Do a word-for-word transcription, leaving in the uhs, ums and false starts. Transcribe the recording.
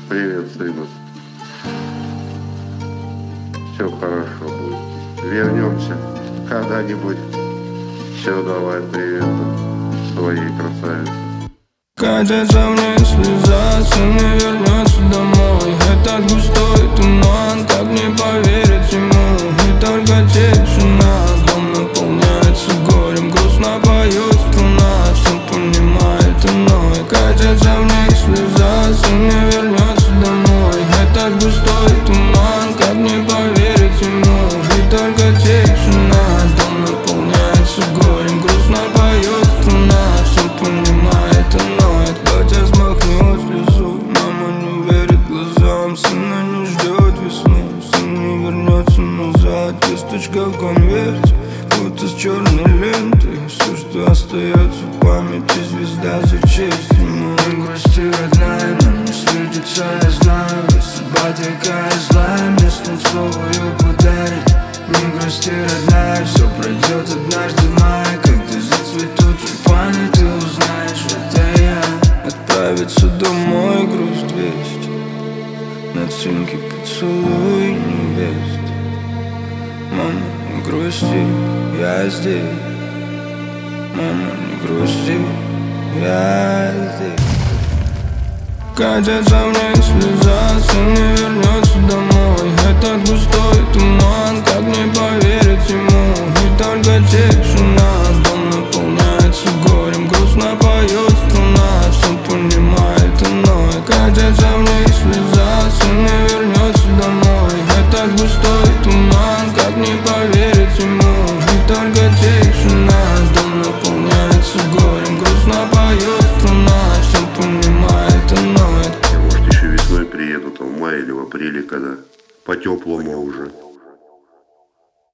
Привет, сынок. Все хорошо будет. Вернемся когда-нибудь. Все, давай, привет своей красавице. Катится вниз слеза, сын не вернется домой. Этот густой туман, как не поверить ему. И только тишина, дом наполняется горем. Грустно поет струна, все понимает иной. Катится вниз слеза, сын не вернется домой. Этот густой туман, как не поверить ему. И только тишина, дом наполняется горем. Грустно поет струна, все понимает иной. Батя смахнет слезу, мама не верит глазам. Сына не ждет весну, сын не вернется назад. Весточка в конверте, будто с черной лентой. Все, что остается в памяти, звезда за честь ему. Не грусти, родная, нам не светится, я знаю. Судьба такая злая, мне свинцовую подарит. Не грусти, родная, все пройдет однажды в мае. Когда зацветут тюльпаны, ты узнаешь, это я. Отправиться домой, грусть двести. На цинке поцелуй невест. Мама, не грусти, я здесь. Мама, не грусти, я здесь. Катится вниз слеза, сын не вернется домой. Этот густой туман, как не поверить ему. И только тишина, дом наполняется горем. Грустно поет струна, все понимает иной. Катится вниз слеза, сын не вернется домой. Этот густой туман, как не поверить ему. И только тишина, дом наполняется горем. Грустно поет струна, все понимает иной. Я, может, еще весной приеду, там в мае или в апреле, когда по-теплому уже.